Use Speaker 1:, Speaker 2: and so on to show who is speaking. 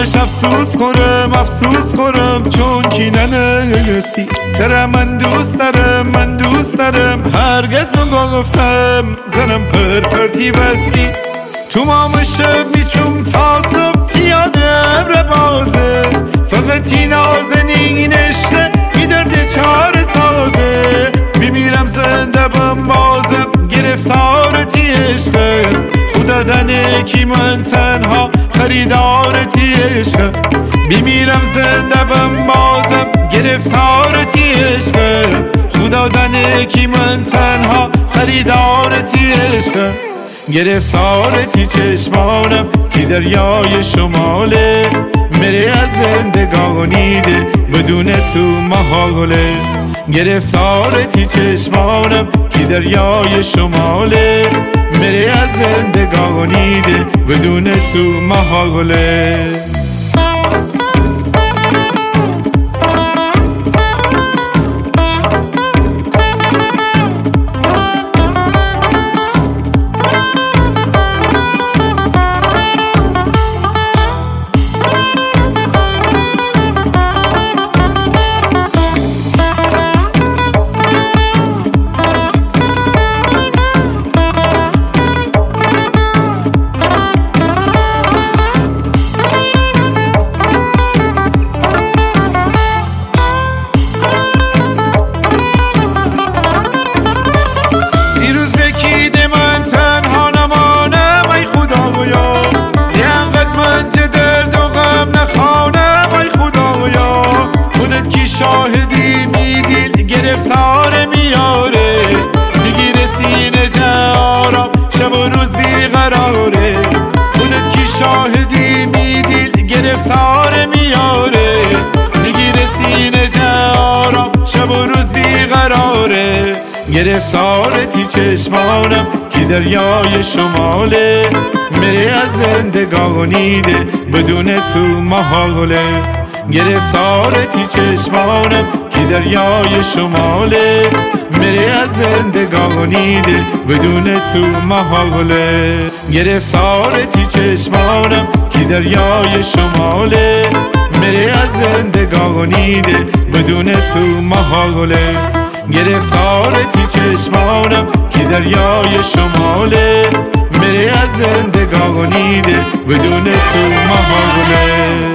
Speaker 1: همش افسوس خورم چون کی ننستی. ترا من دوست دارم هرگز نگفتم زنم پرتی بستی. تو مام شب میچوم تا صبح یادم را بازه، فقط این نازنین عشقه بی درد چار سازه. میمیرم زنده بم بازم گرفتارتی عشقه، خدا دنه کی من تنها خریدارتی عشقه. میمیرم زنده بم بازم گرفتارتی عشقه، خدا دنه کی من تنها خریدارتی عشقه. گرفتارتی چشمانم که دریای شماله، میره از زندگانیده بدون تو محاله. گرفتارتی چشمانم که دریای شماله، میره از زندگانیده بدون تو محاله. شاهدی میدیل گرفتار میاره، میگیره سینه جارم شب و روز بیقراره. خودت کی شاهدی میدیل گرفتار میاره، میگیره سینه جارم شب و روز بیقراره. گرفتارتی چشمانم که دریای شماله، میره از زندگانیده بدون تو محاله. گرفتارتی چشمانم که دریای شماله، میره از زندگانیده بدون تو محاله. گرفتارتی چشمانم که دریای شماله، میره از زندگانیده بدون تو محاله. گرفتارتی چشمانم که دریای شماله، میره از زندگانیده بدون تو محاله.